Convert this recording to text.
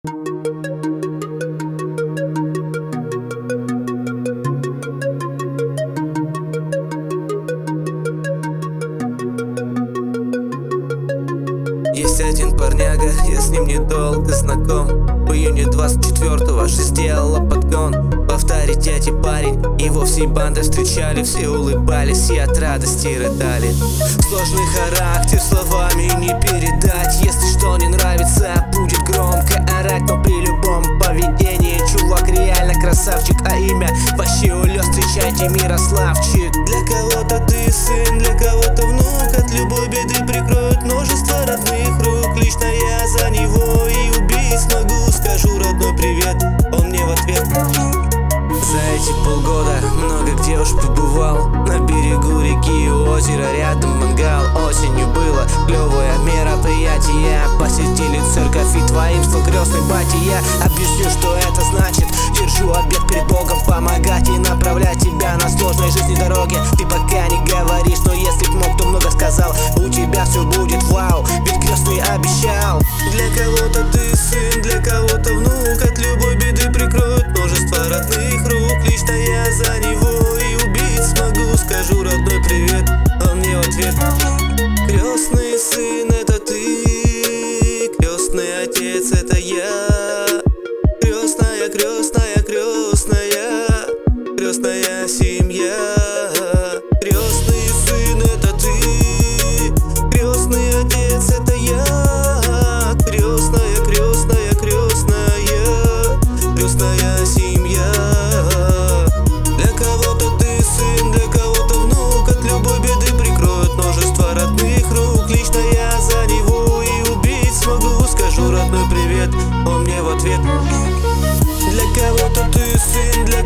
Есть один парняга, я с ним недолго знаком. В июне 24-го же сделала подгон. В авторитете парень, его всей бандой встречали. Все улыбались и от радости рыдали. Сложный характер, словами не передать. Если что не нравится, будет громко орать. Но при любом поведении чувак реально красавчик. А имя вообще улёс, встречайте, Мирославчик. Для кого-то ты сын, для кого-то внук. От любой беды прикроет множество родных рук. Лично я за него и убить смогу. Скажу родной привет, он мне в ответ. За эти полгода много где уж побывал. На берегу реки, у озера, рядом мангал. Осенью было клевое мероприятие. Посетили церковь и твоим стал крестный батя. Я объясню, что это значит. Держу обет перед Богом помогать и направлять тебя на сложной жизни дороге. Ты пока не говоришь, но если б мог, то много сказал. У тебя все будет вау, ведь крестный обещал. Для кого-то ты сын, для кого-то внук. От любой беды прикроет множество родных рук. Лично я за него и убить смогу. Скажу родной привет, он мне в ответ. Крестный сын — это ты, крестный отец — это я. Крестная, крестная, крестная, крестная семья. Крестный сын — это ты, крестный отец — это я. Крестная, крестная, крестная, крестная семья. Для кого-то ты сын, для кого-то внук. От любой беды прикроет множество родных рук. Лично я за него и убить смогу. Скажу родной привет, он мне в ответ. Для кого-то ты сын, для